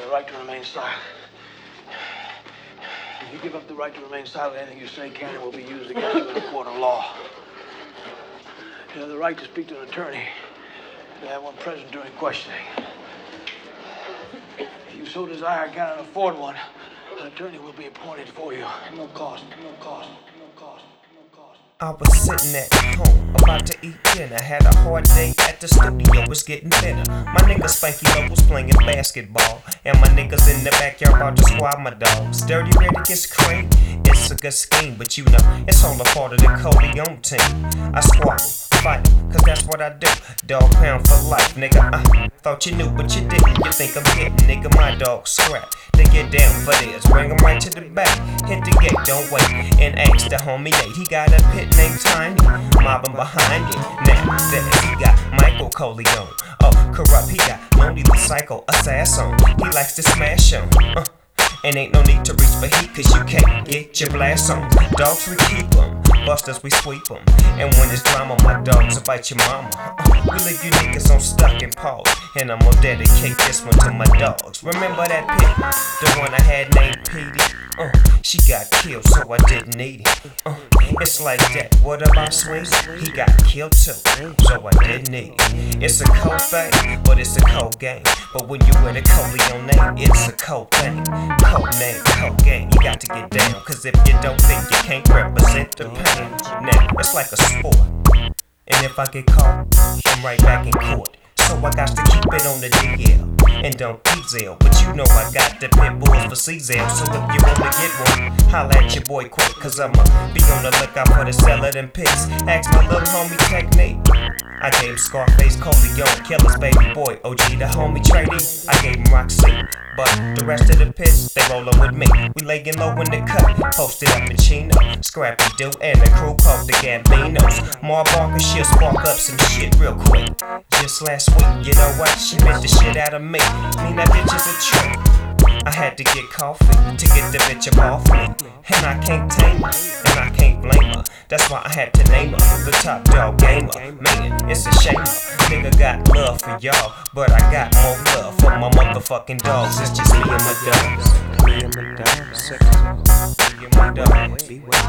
the right to remain silent. If you give up the right to remain silent, anything you say can and will be used against you in a court of law. You have the right to speak to an attorney. You have one present during questioning. If you so desire and cannot afford one, an attorney will be appointed for you. No cost, no cost, no cost, no cost. I was sitting at home, about to eat dinner. Had a hard day at the studio, was getting thinner. My nigga Spanky Low was playing basketball, and my niggas in the backyard about to squad my dogs. Dirty Ready gets cream, it's a good scheme, but you know, it's all a part of the Coleon team. I squabble, fight, cause that's what I do. Dog pound for life, nigga. I thought you knew, but you didn't. You think I'm hitting, nigga, my dog scrap. They get down for this, bring 'em right to the back. Hit the gate, don't wait, and ask the homie Nate. He got a pit named Tiny, mobbing behind it. Now that he got Michael Coleon. Oh, corrupt, he got Lonely the Psycho Assassin. He likes to smash on. And ain't no need to reach for heat, cause you can't get your blast on. Dogs we keep 'em, busters we sweep 'em. And when it's drama, my dogs will bite your mama. We leave you niggas on stuck and pause. And I'm gonna dedicate this one to my dogs. Remember that pit, the one I had named Petey? She got killed, so I didn't need it. It's like that. What about Swing? He got killed too, so I didn't need it. It's a cold thing, but it's a cold game. But when you wear the Coleon name, it's a cold thing. Cold name, cold game. You got to get down, cause if you don't think you can't represent the pain. Now, it's like a sport. And if I get caught, I'm right back in court. So I got to keep it on the DL and don't diesel. But you know I got the pit bulls for Cezal. So if you wanna get one, holla at your boy quick, cause I'ma be on the lookout for the seller them pics. Ask my little homie Technique. I gave him Scarface, Coleon, Killer's baby boy, OG the homie trainee. I gave him Roxy, but the rest of the pits, they rollin' with me. We layin' low in the cut, posted up in Chino. Scrappy Doo and the crew called the Gambinos. Mar Barker, she'll spark up some shit real quick. Just last week, you know what? She bit the shit out of me. Mean that bitch is a trick. I had to get coffee to get the bitch up off me. And I can't tame her, and I can't blame her. That's why I had to name her the top dog gamer. Man, it's a shame nigga got love for y'all, but I got more love for my motherfucking dogs. It's just me and my dogs. Me and my dogs. Me and my dogs.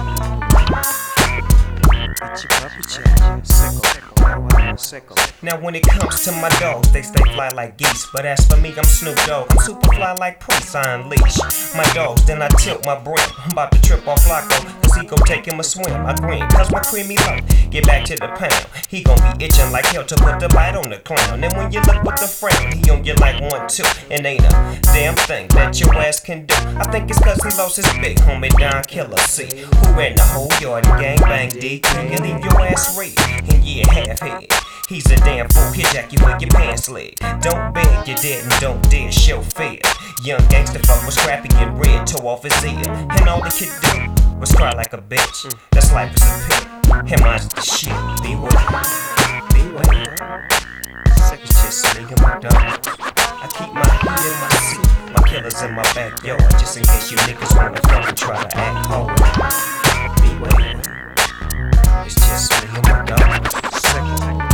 Now when it comes to my dogs, they stay fly like geese. But as for me, I'm Snoop Dogg. I'm super fly like Prince, I unleash my dogs, then I tilt my brim. I'm about to trip off Flacco, cause he gon' take him a swim. I grin, cause my creamy low. Get back to the pound. He gon' be itching like hell to put the bite on the clown. And when you look with the frown, he on you like 1, 2. And ain't a damn thing that your ass can do. I think it's cause he lost his big homie Don Killer C, who ran the whole yard and gang bang DQ. You leave your ass red, and yeah, half head. He's a damn fool, he'll jack you with your pants leg. Don't beg, you're dead and don't dare show fear. Young gangster fuck was scrappy and red, tore off his ear. And all he could do was cry like a bitch. That's life is a pit, and mine's the shit. Beware, beware. It's just me and my dog. I keep my heat in my seat. My killer's in my backyard, just in case you niggas wanna fucking try to act hard. Beware. It's just me and my dog.